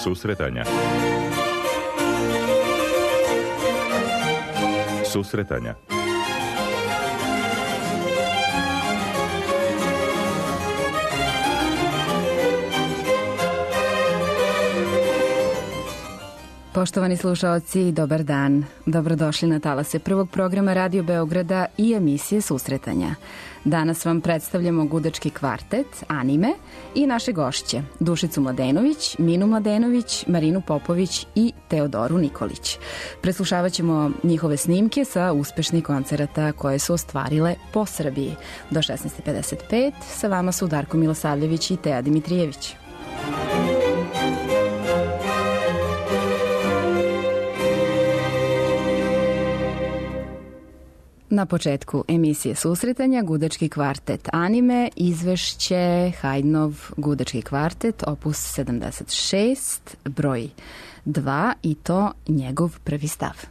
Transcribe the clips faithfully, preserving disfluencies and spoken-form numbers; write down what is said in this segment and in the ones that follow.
Susretanja. Susretanja. Poštovani slušaoci, dobar dan. Dobrodošli na talase prvog programa Radio Beograda i emisije Susretanja. Danas vam predstavljamo gudački kvartet, anime i naše gošće, Dušicu Mladenović, Minu Mladenović, Marinu Popović i Teodoru Nikolić. Preslušavat ćemo njihove snimke sa uspešnih koncerata koje su ostvarile po Srbiji. Do šesnaest pedeset pet sa vama su Darko Milosavljević i Teja Dimitrijević. Na početku emisije Susretanja gudački kvartet anime, izvešće Haydnov gudački kvartet opus sedamdeset šest broj dva i to njegov prvi stav.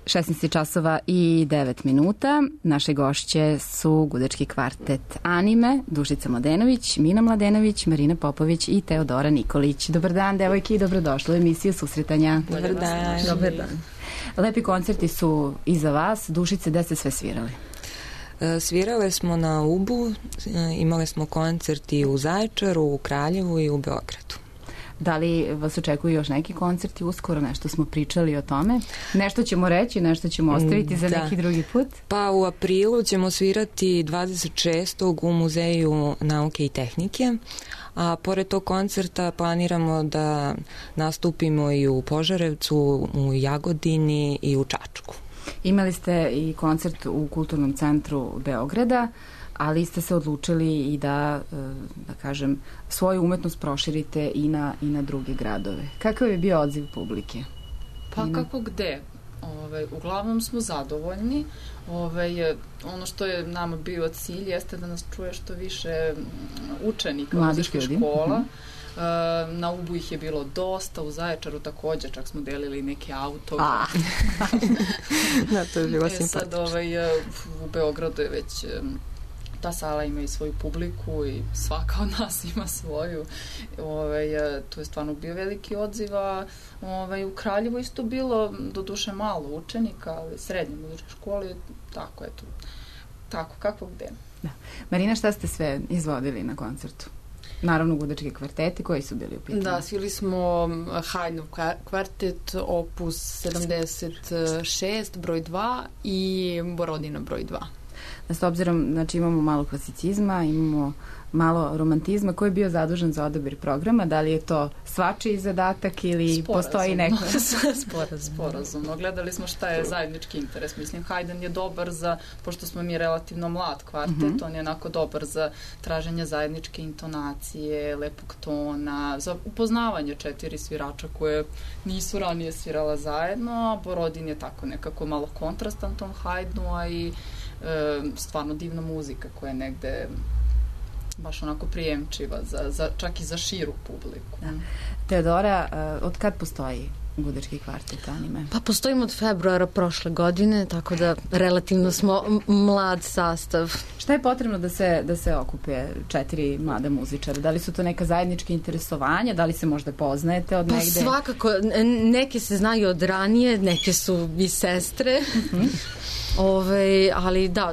šesnaest časova i devet minuta. Naše gošće su gudački kvartet Anime, Dušica Mladenović, Mina Mladenović, Marina Popović i Teodora Nikolić. Dobar dan, devojke, i dobrodošli u emisiju Susretanja. Dobar dan. Dobar dan. Lepi koncerti su iza vas. Dušice, gde ste sve svirali? Svirale smo na Ubu, imali smo koncerti u Zaječaru, u Kraljevu i u Beogradu. Da li vas očekuju još neki koncerti uskoro? Nešto smo pričali o tome. Nešto ćemo reći, nešto ćemo ostaviti za da. neki drugi put. Pa u aprilu ćemo svirati dvadeset šestog u Muzeju nauke i tehnike, a pored tog koncerta planiramo da nastupimo i u Požarevcu, u Jagodini i u Čačku. Imali ste i koncert u Kulturnom centru Beograda, ali ste se odlučili i da, da kažem, svoju umetnost proširite i na, i na druge gradove. Kakav je bio odziv publike? Pa Ina? Kako gde? Ove, uglavnom smo zadovoljni. Ove, ono što je nama bio cilj jeste da nas čuje što više učenika muzičkih škola. Uh, na Ubu ih je bilo dosta, u Zaječaru također, čak smo delili neke autografe. Da, to je bilo e, simpatično. Sad ovaj, u Beogradu je već ta sala ima i svoju publiku i svaka od nas ima svoju. Ovaj, to je stvarno bio veliki odziv, a ovaj, u Kraljevu isto bilo do duše malo učenika, ali srednje muzičke škole, tako eto, tako, kako gde. Da. Marina, šta ste sve izvodili na koncertu? Naravno, gudački kvarteti, koji su bili u pitanju? Da, svili smo Haydnov kvartet, opus sedamdeset šest, broj dva i Borodina, broj dva. S obzirom, znači imamo malo klasicizma, imamo malo romantizma. Ko je bio zadužen za odabir programa? Da li je to svačiji zadatak ili sporazum. Postoji neko? Sporazum. Sporazumno. Gledali smo šta je zajednički interes. Mislim, Haydn je dobar za, pošto smo mi relativno mlad kvartet, mm-hmm. on je onako dobar za traženje zajedničke intonacije, lepog tona, za upoznavanje četiri svirača koje nisu ranije svirala zajedno, a Borodin je tako nekako malo kontrastan tom Haydnu, a i e, stvarno divna muzika koja je negde baš onako prijemčiva, za, za, čak i za širu publiku. Da. Teodora, uh, od kad postoji gudački kvartet Anime? Pa postojimo od februara prošle godine, tako da relativno smo mlad sastav. Šta je potrebno da se, da se okupe četiri mlade muzičara? Da li su to neka zajednička interesovanja? Da li se možda poznajete od negde? Pa svakako, neke se znaju od ranije, neke su i sestre, uh-huh. Ove, ali da,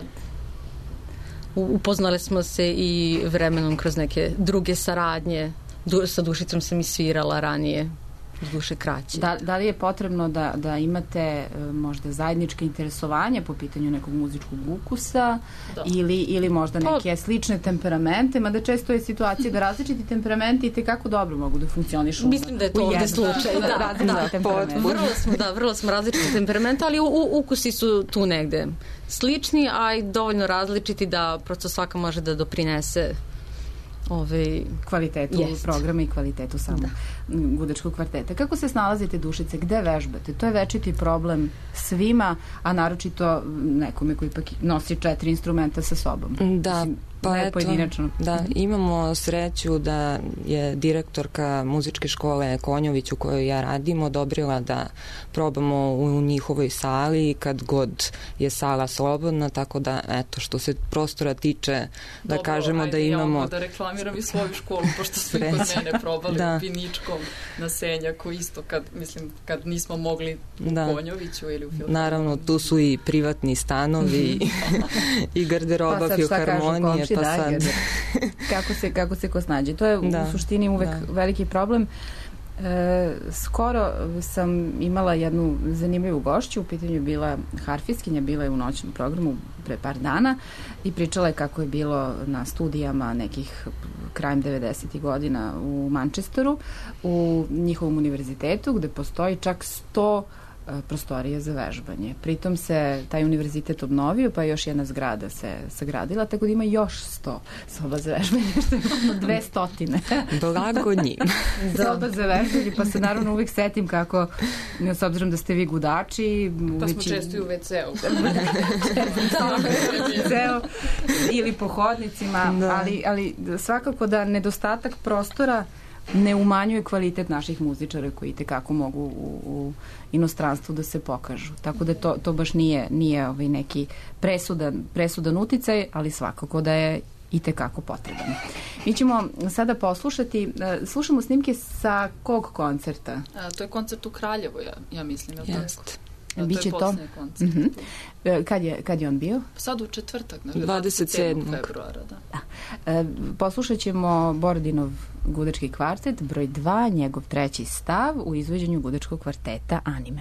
upoznali smo se i vremenom kroz neke druge saradnje. Du, sa Dušicom sam i svirala ranije, duše kraće. Da, da li je potrebno da, da imate e, možda zajedničke interesovanje po pitanju nekog muzičkog ukusa ili, ili možda neke pa, slične temperamente, mada često je situacija da različiti temperamenti i tekako dobro mogu da funkcionišu. Mislim da je to ovde slučaj. Da, da, da, da, vrlo smo, da, vrlo smo različiti temperamenti, ali u, u, ukusi su tu negde slični, a i dovoljno različiti da prosto svaka može da doprinese Ove, kvalitetu jest. Programa i kvalitetu samog gudačkog kvarteta. Kako se snalazite, Dušice? Gde vežbate? To je večiti problem svima, a naročito nekome koji ipak nosi četiri instrumenta sa sobom. Da, Mislim, pa eto, pojedinačno. Da, imamo sreću da je direktorka muzičke škole Konjović u kojoj ja radim odobrila da probamo u njihovoj sali kad god je sala slobodna, tako da, eto, što se prostora tiče, da Dobro, kažemo ajde, da imamo... Ja da reklamiram i svoju školu, pošto svi kod mene probali da. u Piničkom na Senjaku, isto kad, mislim, kad nismo mogli u da. Konjoviću ili u Filharmoniji. Naravno, tu su i privatni stanovi i garderoba pa Filharmonije, pa sad... kako, se, kako se ko snađe. To je da. u suštini uvek da. veliki problem. E, skoro sam imala jednu zanimljivu gošću, u pitanju je bila harfistkinja, bila je u noćnom programu pre par dana i pričala je kako je bilo na studijama nekih krajem devedesetih godina u Manchesteru, u njihovom univerzitetu, gde postoji čak sto prostorije za vežbanje. Pritom se taj univerzitet obnovio, pa još jedna zgrada se sagradila, tako da ima još sto soba za vežbanje, što je dve stotine. Blago njim. Soba za vežbanje, pa se naravno uvijek setim kako, s obzirom da ste vi gudači... Pa smo često i u ve ce u. Da, ili po hodnicima, ali, ali svakako da nedostatak prostora ne umanjuje kvalitet naših muzičara koji tekako mogu u, u inostranstvu da se pokažu. Tako da to, to baš nije, nije ovaj neki presudan, presudan uticaj, ali svakako da je i tekako potreban. Mi ćemo sada poslušati, slušamo snimke sa kog koncerta? A, to je koncert u Kraljevu, ja, ja mislim, je li Jest. tako? Da, Biće to je to? posljednji koncert. Uh-huh. Kad je, kad je on bio? Sad u četvrtak, znači dvadeset sedmog februara. Da. Da. Poslušat ćemo Borodinov gudački kvartet, broj dva, njegov treći stav u izvođenju gudačkog kvarteta Anime.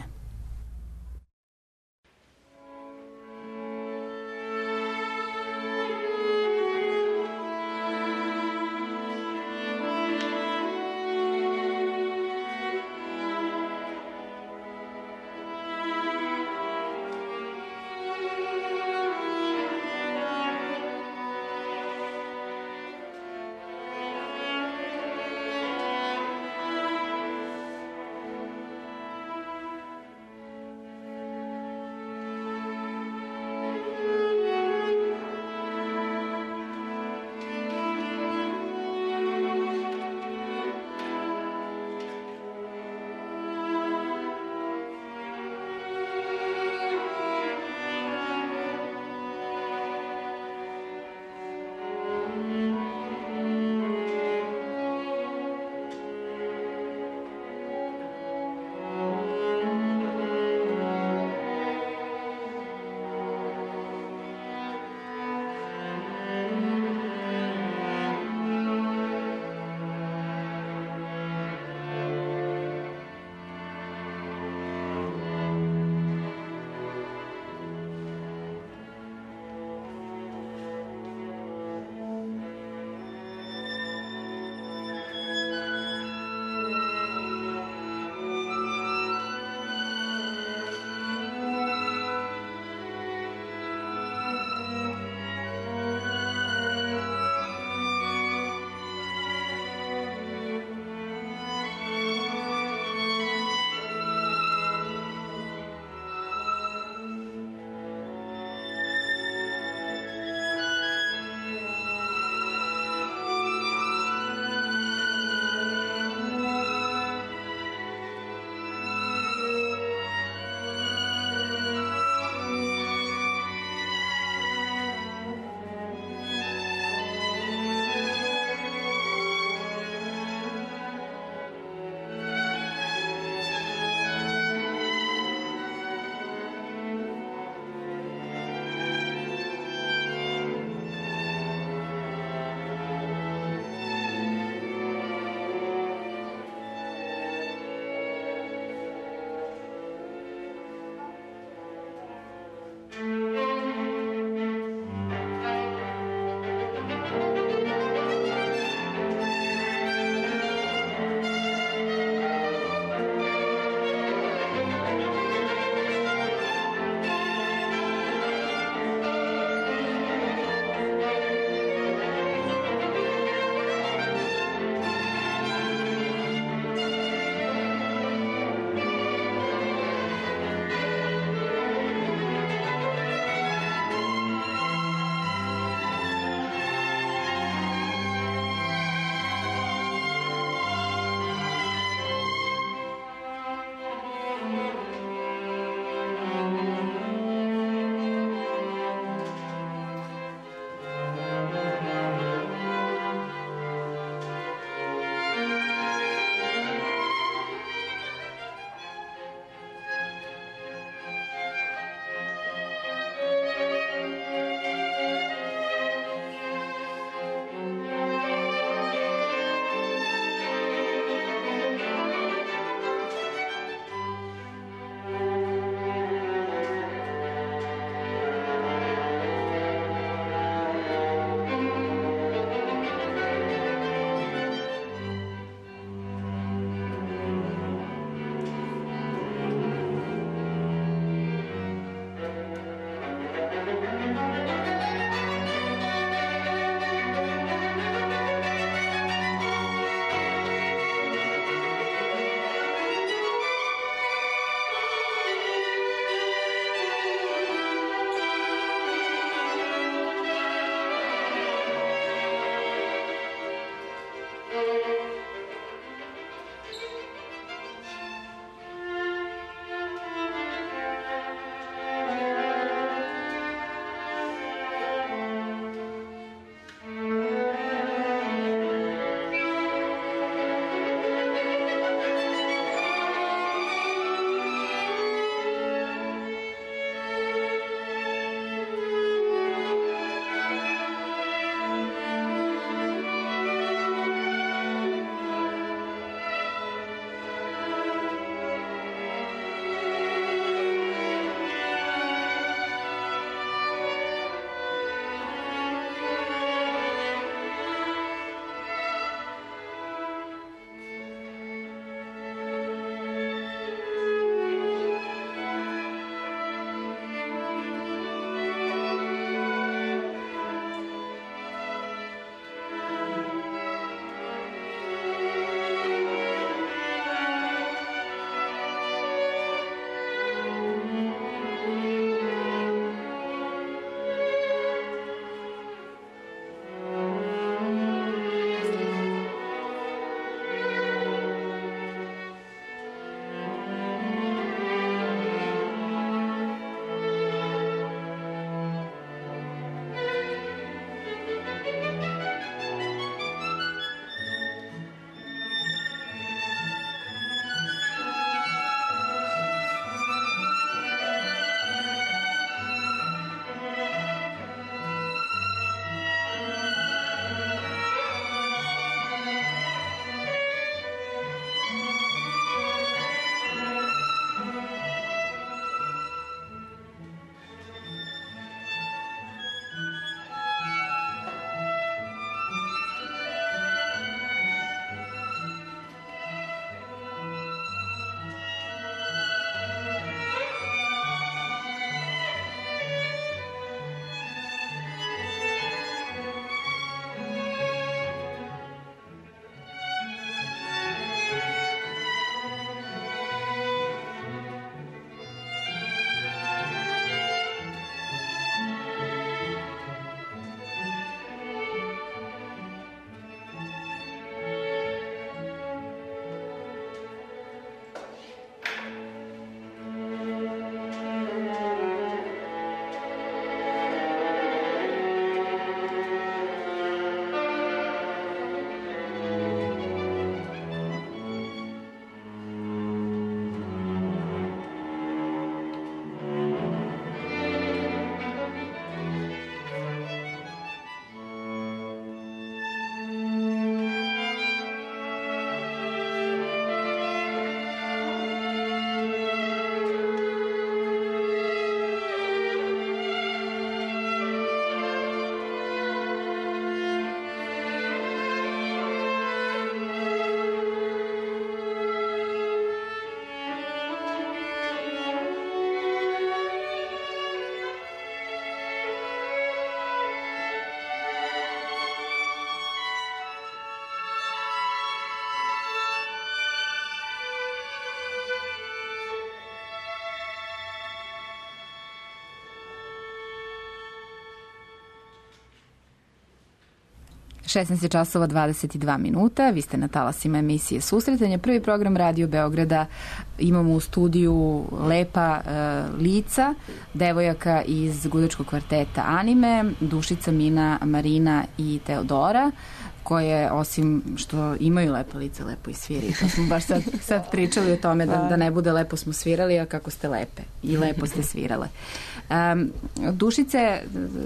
šesnaest časova dvadeset dva minuta, vi ste na talasima emisije Susretanje, prvi program Radio Beograda. Imamo u studiju lepa uh, lica, devojaka iz gudačkog kvarteta Anime, Dušica, Mina, Marina i Teodora, koje osim što imaju lepo lice, lepo i sviri. Pa smo baš sad, sad pričali o tome da, da ne bude lepo smo svirali, a kako ste lepe i lepo ste svirale. Um, Dušice,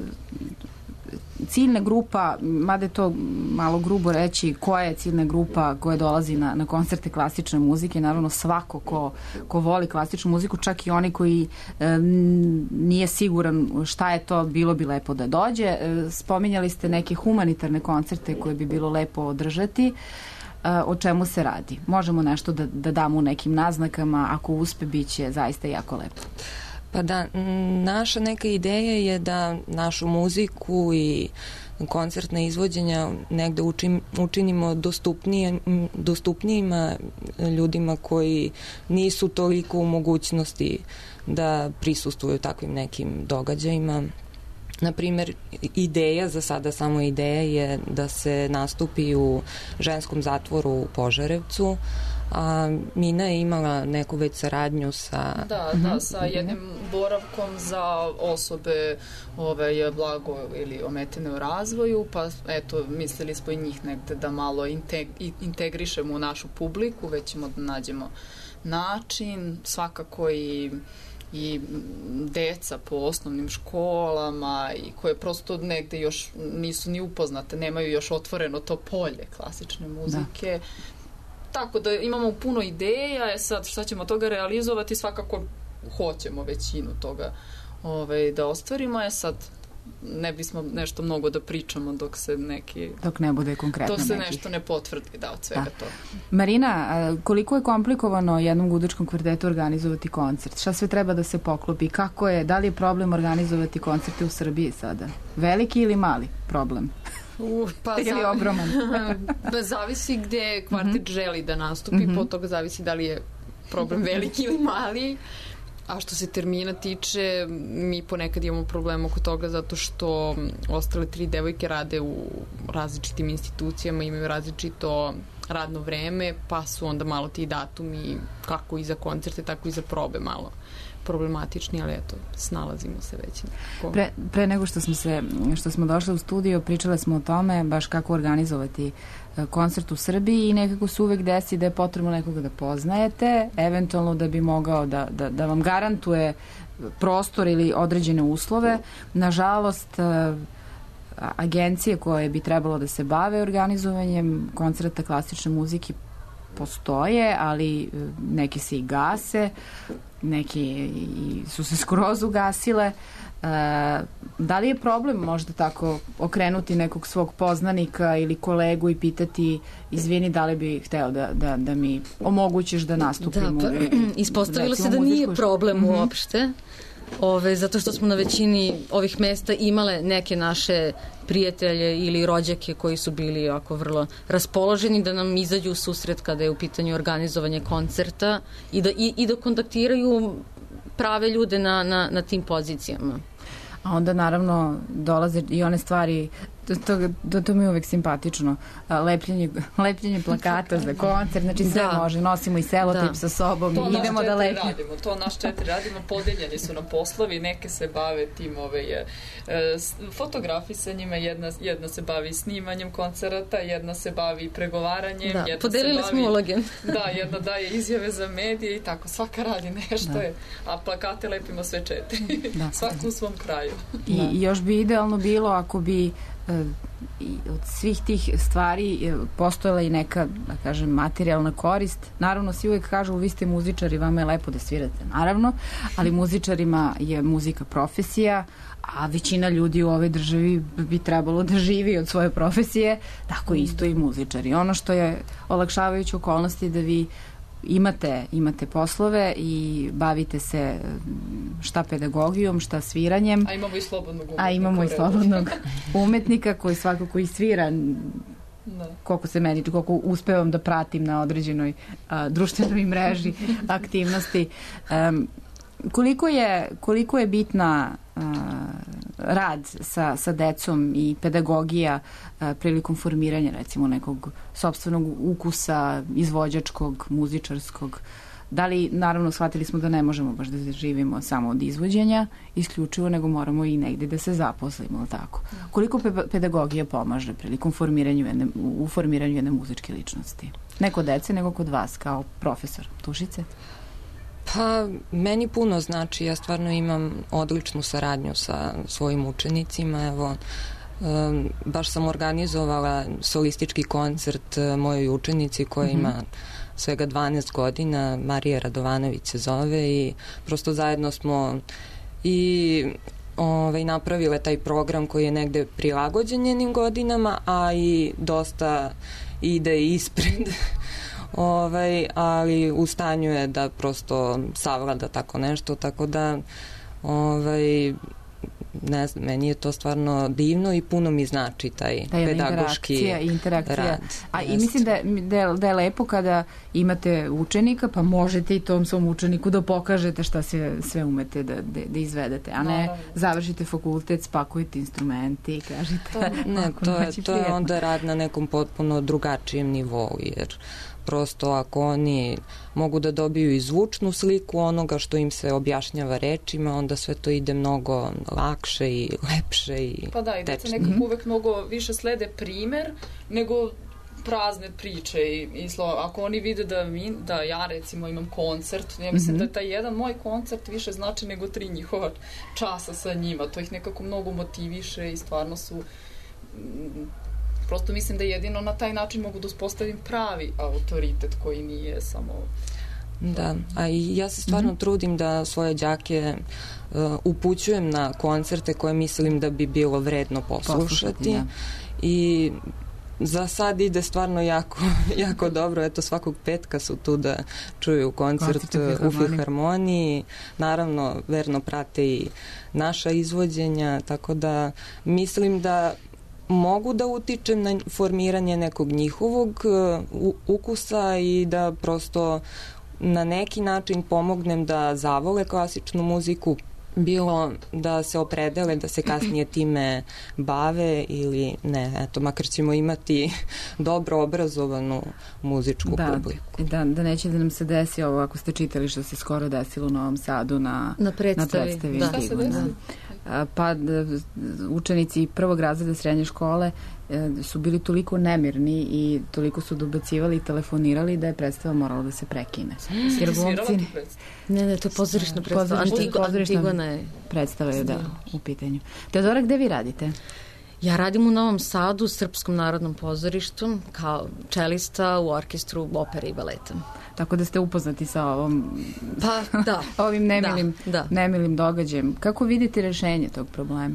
ciljna grupa, mada je to malo grubo reći, koja je ciljna grupa koja dolazi na, na koncerte klasične muzike, naravno svako ko, ko voli klasičnu muziku, čak i oni koji e, nije siguran šta je to, bilo bi lepo da dođe. E, spominjali ste neke humanitarne koncerte koje bi bilo lepo održati. E, o čemu se radi? Možemo nešto da, da damo u nekim naznakama, ako uspe, bit će zaista jako lepo. Pa da, naša neka ideja je da našu muziku i koncertne izvođenja negde učim, učinimo dostupnije, dostupnijima ljudima koji nisu toliko u mogućnosti da prisustvuju takvim nekim događajima. Naprimer, ideja, za sada samo ideja je da se nastupi u ženskom zatvoru u Požarevcu, a Mina je imala neku već saradnju sa... Da, da, sa jednim boravkom za osobe ove, blago ili ometene u razvoju, pa eto, mislili smo i njih negde da malo integ, integrišemo u našu publiku, već ćemo da nađemo način, svakako i i deca po osnovnim školama i koje prosto negde još nisu ni upoznate, nemaju još otvoreno to polje klasične muzike. Da. Tako da imamo puno ideja, e sad šta ćemo toga realizovati, svakako hoćemo većinu toga ovaj, da ostvarimo, je sad ne bismo nešto mnogo da pričamo dok se neki... Dok ne bude konkretno dok se nekih. Nešto ne potvrdi, da, od svega da. toga. Marina, koliko je komplikovano jednom gudačkom kvartetu organizovati koncert? Šta sve treba da se poklopi? Kako je, da li je problem organizovati koncerte u Srbiji sada? Veliki ili mali problem? Uh, pa ili ogroman? Pa zavisi gde kvartet mm-hmm. želi da nastupi, mm-hmm. po toga zavisi da li je problem veliki ili mali. A što se termina tiče, mi ponekad imamo problem oko toga zato što ostale tri devojke rade u različitim institucijama, imaju različito radno vreme, pa su onda malo ti datumi kako i za koncerte, tako i za probe malo problematični, ali eto, snalazimo se već. Pre, pre nego što smo, se, što smo došli u studio, pričale smo o tome baš kako organizovati koncert u Srbiji i nekako se uvek desi da je potrebno nekoga da poznajete, eventualno da bi mogao da, da, da vam garantuje prostor ili određene uslove. Nažalost, agencije koje bi trebalo da se bave organizovanjem koncerta klasične muzike postoje, ali neki se i gase, neki su se skroz ugasile. E, da li je problem možda tako okrenuti nekog svog poznanika ili kolegu i pitati, izvini, da li bi hteo da, da, da mi omogućiš da nastupim? Da, pa, ispostavilo se da nije problem mm-hmm. uopšte. Ove, zato što smo na većini ovih mesta imale neke naše prijatelje ili rođake koji su bili jako vrlo raspoloženi da nam izađu u susret kada je u pitanju organizovanje koncerta i da, i, i da kontaktiraju prave ljude na, na, na tim pozicijama. A onda naravno dolaze i one stvari, to, to, to, to mi je uvek simpatično, lepljenje, lepljenje plakata za koncert, znači sve da. može, nosimo i selotip da. sa sobom to i idemo da lepimo. Radimo, to naš četiri radimo, podeljeni su na poslovi, neke se bave tim ove, e, fotografisanjima, jedna, jedna se bavi snimanjem koncerata, jedna se bavi pregovaranjem, da. jedna podelili se bavi, smo uloge. Da, jedna daje izjave za medije i tako, svaka radi nešto, da. je, a plakate lepimo sve četiri, da. svaku u svom kraju. I da. još bi idealno bilo ako bi i od svih tih stvari postojala i neka, da kažem, materijalna korist. Naravno, svi uvek kažu, vi ste muzičari, vama je lepo da svirate. Naravno, ali muzičarima je muzika profesija, a većina ljudi u ovoj državi bi trebalo da živi od svoje profesije, tako isto i muzičari. Ono što je olakšavajuća okolnost je da vi imate, imate poslove i bavite se šta pedagogijom, šta sviranjem. A imamo i slobodnog umetnika. A imamo i slobodnog umetnika koji svakako i svira no. koliko se meni, koliko uspevam da pratim na određenoj a, društvenoj mreži aktivnosti. Um, koliko je, koliko je bitna a, rad sa, sa decom i pedagogija uh, prilikom formiranja recimo nekog sopstvenog ukusa, izvođačkog, muzičarskog. Da li, naravno, shvatili smo da ne možemo baš da živimo samo od izvođenja isključivo, nego moramo i negde da se zaposlimo, tako. Koliko pe pedagogija pomaže prilikom formiranju jedne, u formiranju jedne muzičke ličnosti? Ne kod dece, nego kod vas, kao profesor. Tušice? Pa, meni puno znači. Ja stvarno imam odličnu saradnju sa svojim učenicima. Evo, um, baš sam organizovala solistički koncert mojoj učenici koja ima mm-hmm. svega dvanaest godina, Marija Radovanović se zove, i prosto zajedno smo i ovaj, napravile taj program koji je negde prilagođen njenim godinama, a i dosta ide ispred, ovaj, ali u stanju je da prosto savlada tako nešto, tako da ovaj, ne znam, meni je to stvarno divno i puno mi znači taj da pedagoški interakcija, interakcija. rad. A jest. I mislim da, da, da je lepo kada imate učenika, pa možete i tom svom učeniku da pokažete šta se sve umete da, da, da izvedete, a ne no. završite fakultet, spakujete instrumenti i kažete... To, ne, to je, to je onda rad na nekom potpuno drugačijem nivou, jer prosto ako oni mogu da dobiju i zvučnu sliku onoga što im se objašnjava rečima, onda sve to ide mnogo lakše i lepše i pa da, i deca nekako mm-hmm. uvek mnogo više slede primer nego prazne priče i, i slo. Ako oni vide da, mi, da ja recimo imam koncert, ja mislim mm-hmm. da taj jedan moj koncert više znači nego tri njihova časa sa njima. To ih nekako mnogo motiviše i stvarno su... Mm, prosto mislim da jedino na taj način mogu da uspostavim pravi autoritet koji nije samo... Da, a i ja se stvarno mm-hmm. trudim da svoje đake uh, upućujem na koncerte koje mislim da bi bilo vredno poslušati. Poslušati, da. I za sad ide stvarno jako, jako dobro. Eto, svakog petka su tu da čuju koncert, koncert u Filharmoniji. Naravno, verno prate i naša izvođenja, tako da mislim da mogu da utičem na formiranje nekog njihovog uh, ukusa i da prosto na neki način pomognem da zavole klasičnu muziku, bilo da se opredele, da se kasnije time bave ili ne. Eto, makar ćemo imati dobro obrazovanu muzičku da, publiku. Da, da neće da nam se desi ovo, ako ste čitali što se skoro desilo u Novom Sadu na, na predstavi. Na predstavi da. Šta se desilo? Pa učenici prvog razreda srednje škole su bili toliko nemirni i toliko su dobacivali i telefonirali da je predstava morala da se prekine. Jer glumci... Ne, ne, to je pozorišna predstava. Antigo, Antigona je predstava je, da, u pitanju. Teodora, gde vi radite? Ja radim u Novom Sadu, u Srpskom narodnom pozorištu, kao čelista u orkestru opere i baleta. Tako da ste upoznati sa ovom, pa, da. ovim nemilim, da, da. nemilim događajem. Kako vidite rešenje tog problema?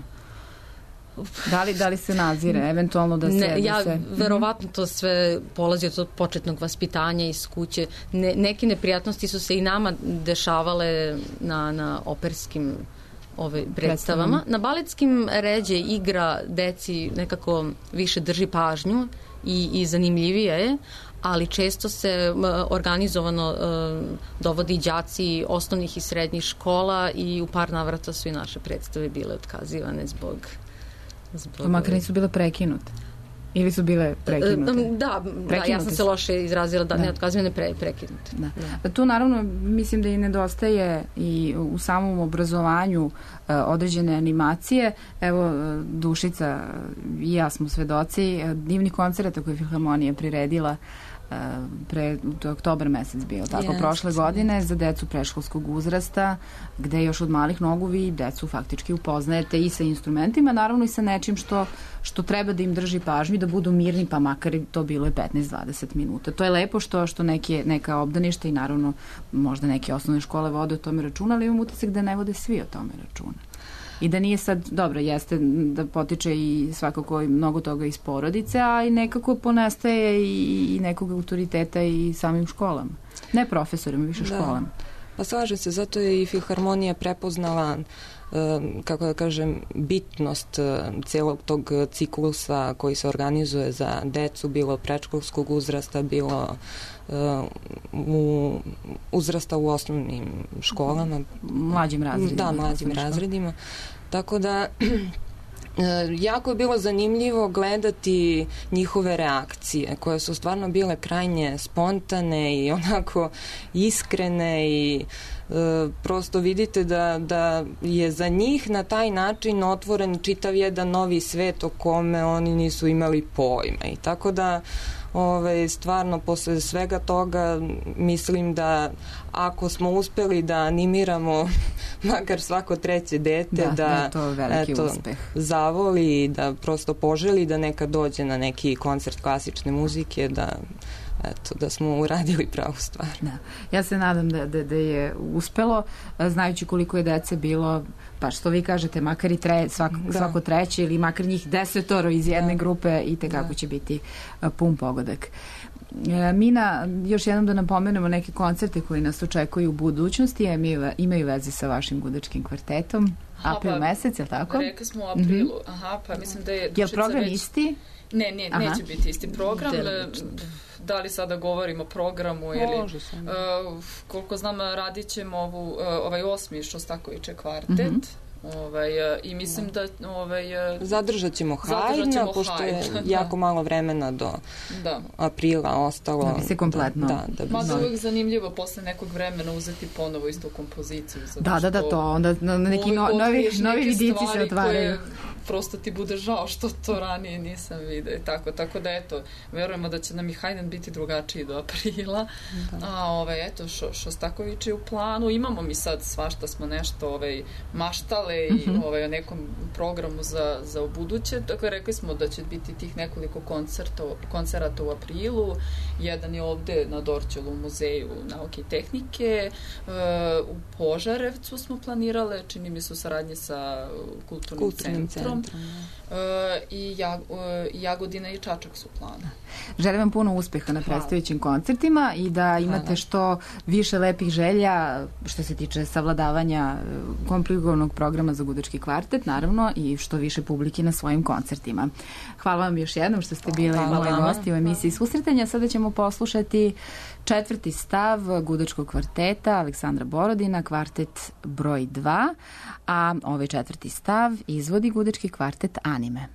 Da li, da li se nazire, eventualno da se... Ne, ja, da se... verovatno to sve polazi od početnog vaspitanja iz kuće. Ne, neke neprijatnosti su se i nama dešavale na, na operskim ove predstavama. Na baletskim ređe igra deci nekako više drži pažnju i, i zanimljivije je, ali često se organizovano uh, dovodi đaci osnovnih i srednjih škola i u par navrata su i naše predstave bile otkazivane zbog... zbog makar nisu bile prekinute? Ili su bile prekinute? Da, da, ja sam se loše izrazila da, da. ne otkazivane, pre, prekinute. Da. Da. Tu naravno mislim da i nedostaje i u samom obrazovanju uh, određene animacije. Evo, Dušica i ja smo svedoci uh, divnih koncerata koje je Filharmonija priredila pre, to je oktobar mesec bio, tako, yes, prošle godine za decu predškolskog uzrasta, gde još od malih nogu vi decu faktički upoznajete i sa instrumentima, naravno i sa nečim što, što treba da im drži pažnju, da budu mirni, pa makar to bilo je petnaest do dvadeset minuta. To je lepo što, što neke, neka obdaništa i naravno možda neke osnovne škole vode o tome računa, ali imam utisak da ne vode svi o tome računa. I da nije sad, dobro, jeste da potiče i svakako i mnogo toga iz porodice, a i nekako ponestaje i, i nekog autoriteta i samim školama. Ne profesorima, više školama. Pa slažem se, zato je i Filharmonija prepoznala kako da kažem, bitnost celog tog ciklusa koji se organizuje za decu, bilo predškolskog uzrasta, bilo u uzrasta u osnovnim školama. Mlađim razredima. Da, mlađim razredima. Tako da jako je bilo zanimljivo gledati njihove reakcije, koje su stvarno bile krajnje spontane i onako iskrene i e, prosto vidite da, da je za njih na taj način otvoren čitav jedan novi svet o kome oni nisu imali pojma. I tako da Ove, stvarno, posle svega toga mislim da ako smo uspeli da animiramo makar svako treće dete da, da, da je to veliki eto, uspeh. Zavoli i da prosto poželi da nekad dođe na neki koncert klasične muzike, da eto, da smo uradili pravu stvar. Da. Ja se nadam da, da, da je uspelo, znajući koliko je dece bilo, pa što vi kažete, makar i tre, svako, da. svako treće ili makar njih desetoro iz jedne da. grupe i tekako da. će biti pun pogodak. Mina, još jednom da napomenemo neke koncerte koji nas očekuju u budućnosti, imaju, imaju veze sa vašim gudačkim kvartetom. Aha, april pa, mesec, je li tako? Rekli smo u aprilu. Mm-hmm. Aha, pa mislim da je... Je li program već... isti? Ne, ne, Aha. neće biti isti program. Delimično. Da li sada govorimo o programu ili... Može sam. Uh, koliko znam, radit ćemo ovu, uh, ovaj osmi Šostakovićev kvartet. Mm-hmm. Ovaj, i mislim da ovaj, zadržat ćemo Haydna, pošto je jako malo vremena do da. aprila ostalo. Da bi se kompletno. Da, da bi Mada uvijek zanimljivo posle nekog vremena uzeti ponovo istu kompoziciju. Da, da, da, to. Onda neki no, novi, novi vidici se otvaraju. Prosto ti bude žao što to ranije nisam vidio. Tako, tako da, eto, verujemo da će nam i Haydn biti drugačiji do aprila. Da. A, ovaj, eto, šo, Šostaković je u planu. Imamo mi sad svašta smo nešto ovaj, maštale i mm-hmm. ovaj, o nekom programu za, za u buduće. Dakle, rekli smo da će biti tih nekoliko koncerta, koncerata u aprilu. Jedan je ovde na Dorćolu u Muzeju nauke i tehnike. E, u Požarevcu smo planirale, čini mi se u saradnji sa Kulturnim, Kulturnim centrom. centrom. Uh, i Jag, uh, Jagodina i Čačak su plana. Želim vam puno uspeha na predstojećim koncertima i da imate Hvala. što više lepih želja što se tiče savladavanja komplikovanog programa za gudački kvartet, naravno, i što više publike na svojim koncertima. Hvala vam još jednom što ste bili moji gosti u emisiji Susretanja. Sada ćemo poslušati četvrti stav gudačkog kvarteta Aleksandra Borodina, kvartet broj dva, a ovaj četvrti stav izvodi gudački kvartet Anime.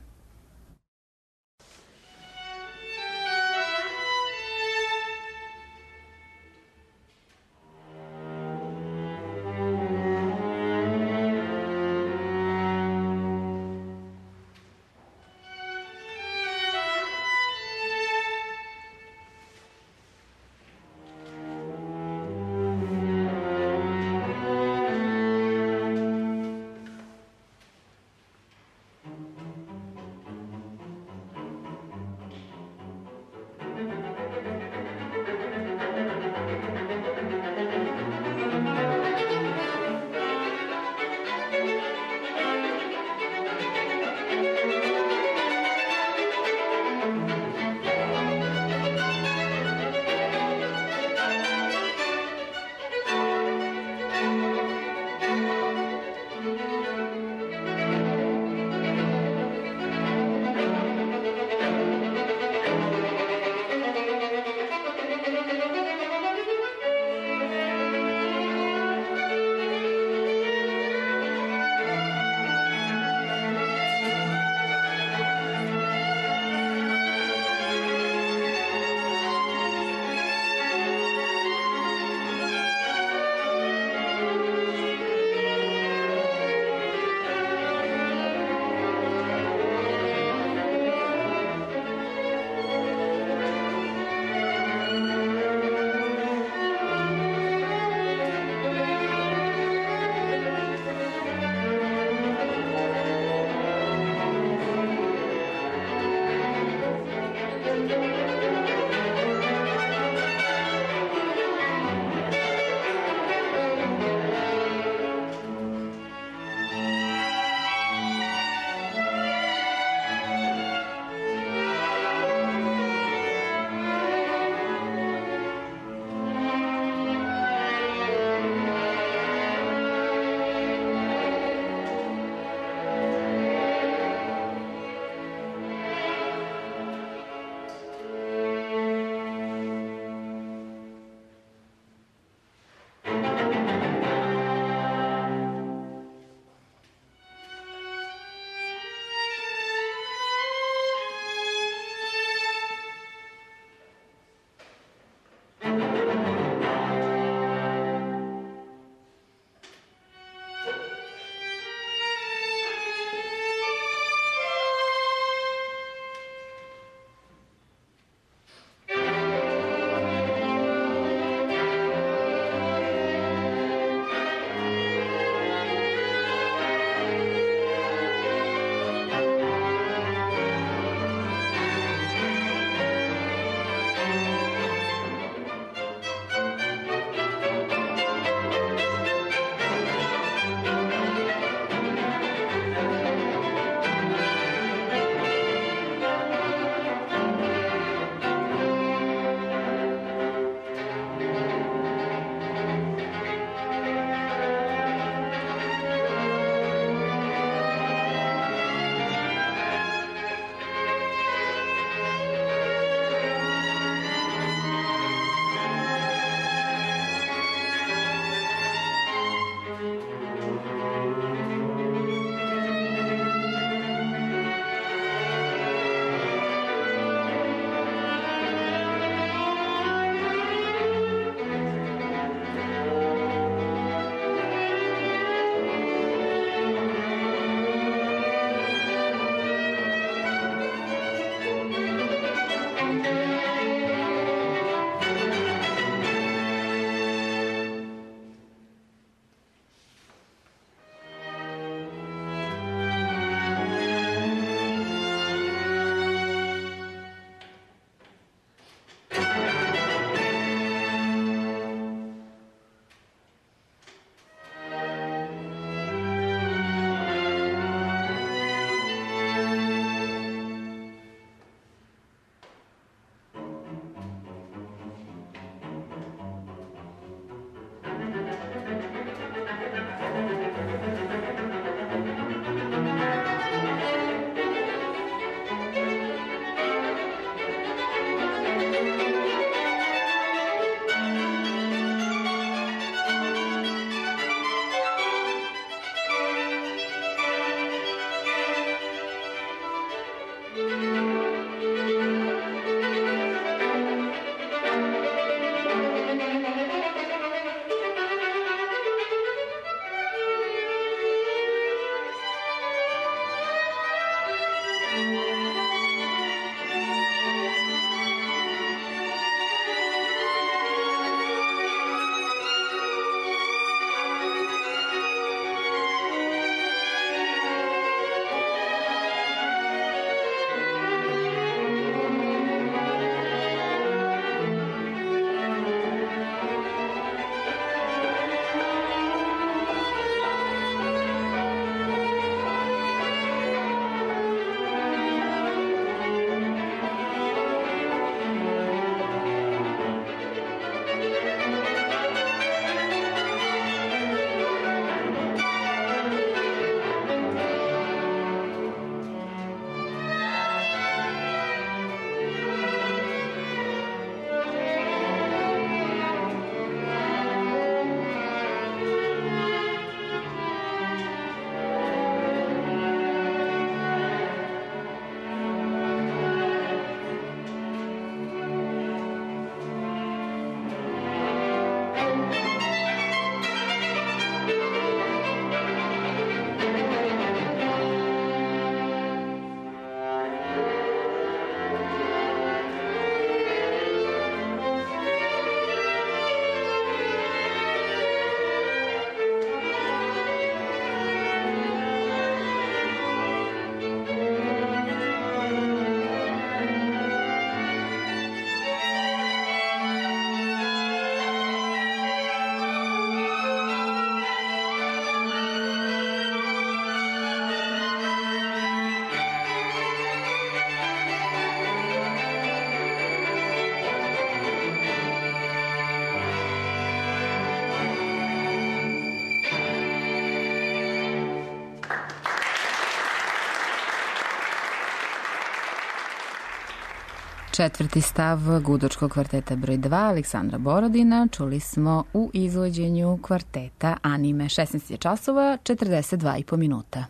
Četvrti stav Gudočkog kvarteta broj dva Aleksandra Borodina čuli smo u izvođenju kvarteta Anime. šesnaest je časova, četrdeset dva i po minuta.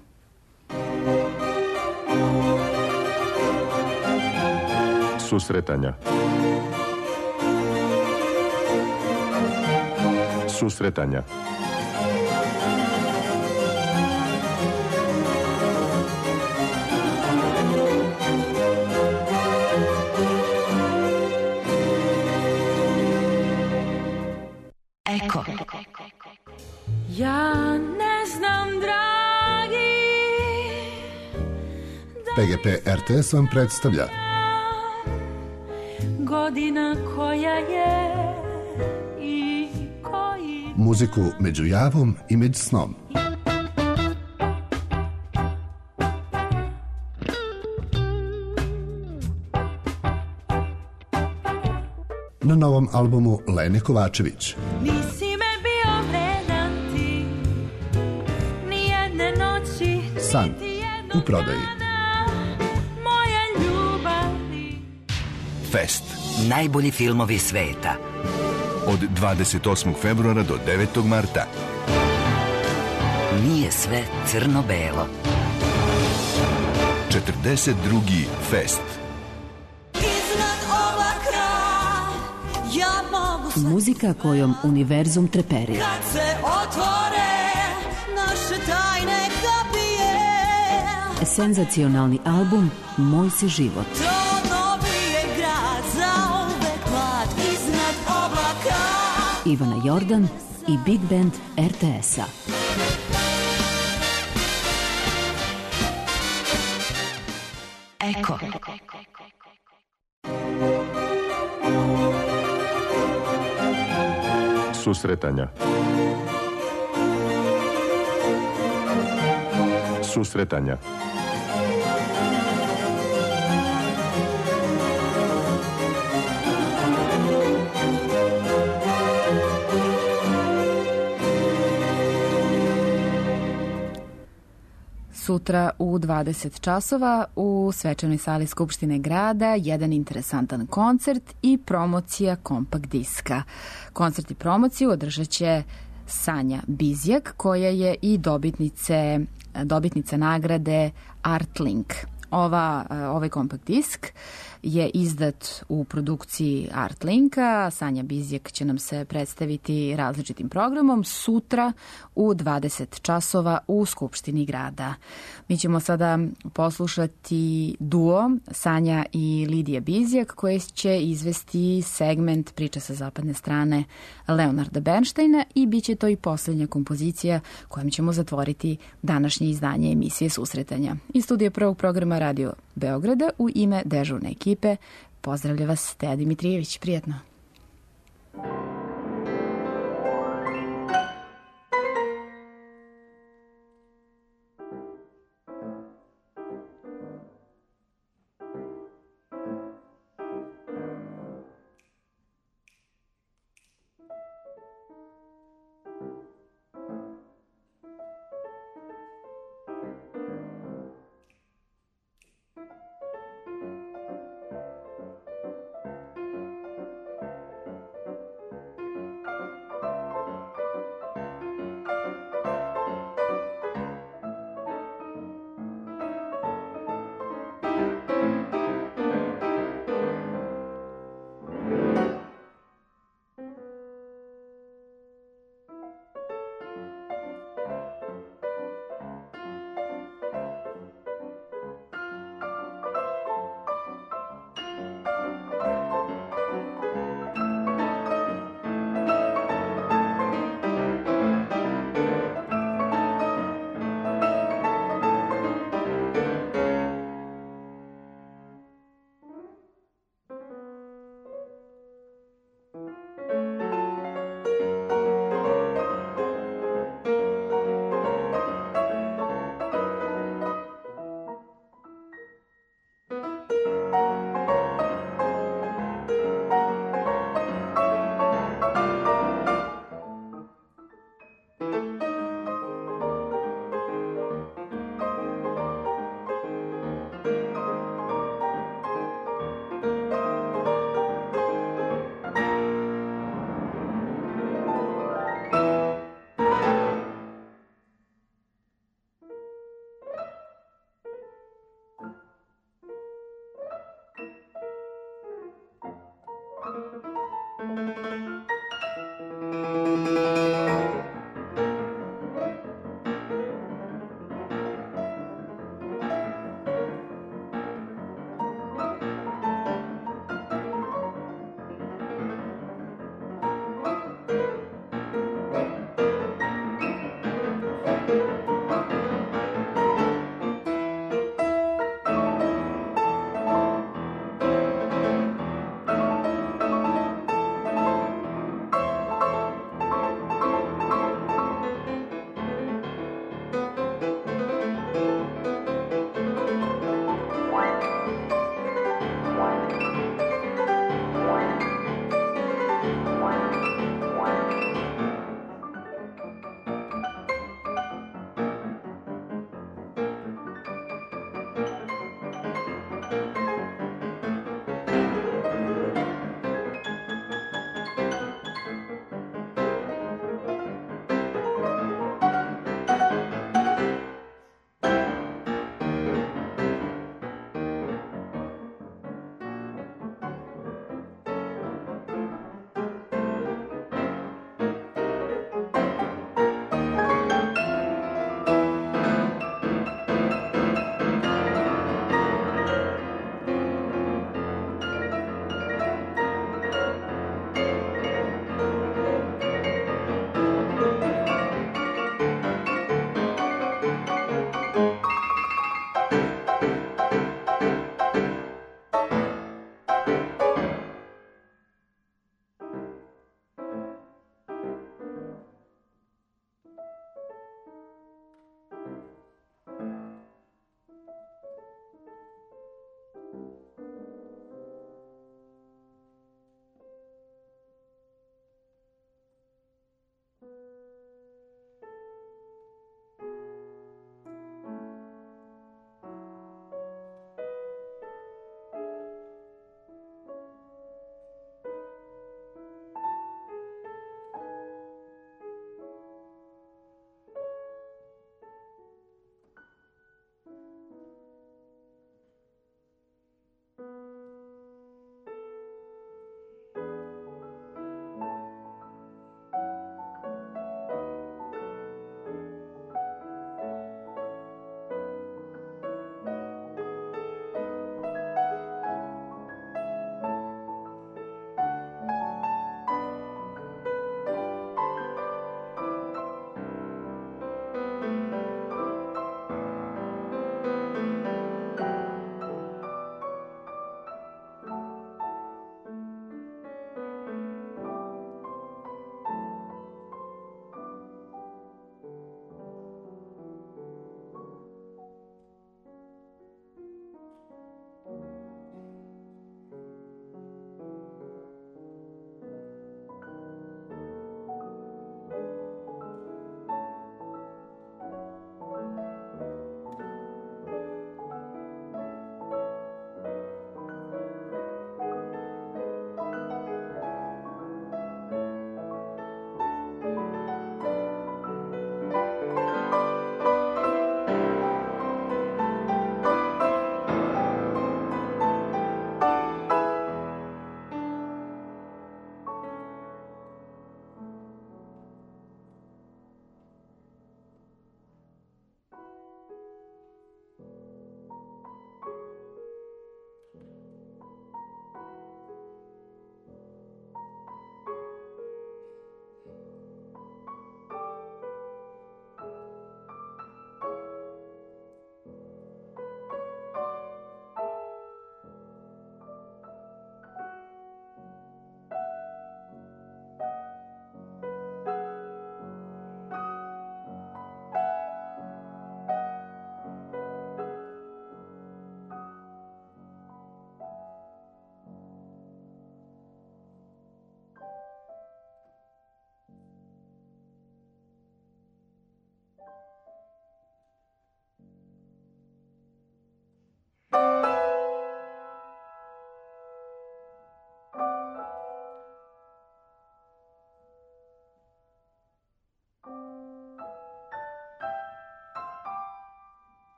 Susretanja. Susretanja. Eko. Ja ne znam, dragi, P G P R T S vam predstavlja godina koja je i koji muziku među javom i među snom. Na novom albumu Lene Kovačević. nisi me bio vredan ti, nijedne noći, San niti jednog u prodaji. dana, moja ljubavi. Fest. Najbolji filmovi sveta. Od dvadeset osmog februara do devetog marta. Nije sve crno-belo. četrdeset drugi Fest. Ja mogu Muzika kojom univerzum treperi. kad se otvore naše tajne kapije. Senzacionalni album Moj si život. To novi je grad za uvek mlad iznad oblaka. Ivana Jordan i Big Band R T S-a. Eko. Susretanja. Susretanja. Sutra u dvadeset časova u svečanoj sali Skupštine grada jedan interesantan koncert i promocija kompakt diska. Koncert i promociju održat će Sanja Bizjak, koja je i dobitnice, dobitnica nagrade Artlink. Ova, ovaj kompakt disk je izdat u produkciji Artlinka. Sanja Bizjak će nam se predstaviti različitim programom sutra u dvadeset časova u Skupštini grada. Mi ćemo sada poslušati duo Sanja i Lidija Bizjak koji će izvesti segment Priča sa zapadne strane Leonarda Bernsteina i bit će to i posljednja kompozicija kojom ćemo zatvoriti današnje izdanje emisije Susretanja. Iz studija prvog programa Radio Beograda u ime dežurne ekipe pozdravlja vas Teja Dimitrijević. Prijetno.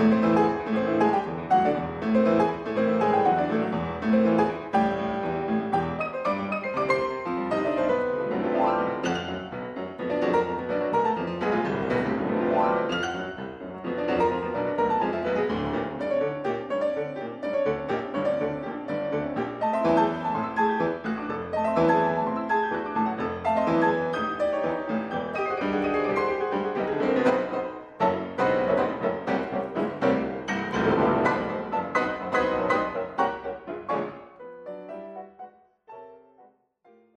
Thank you.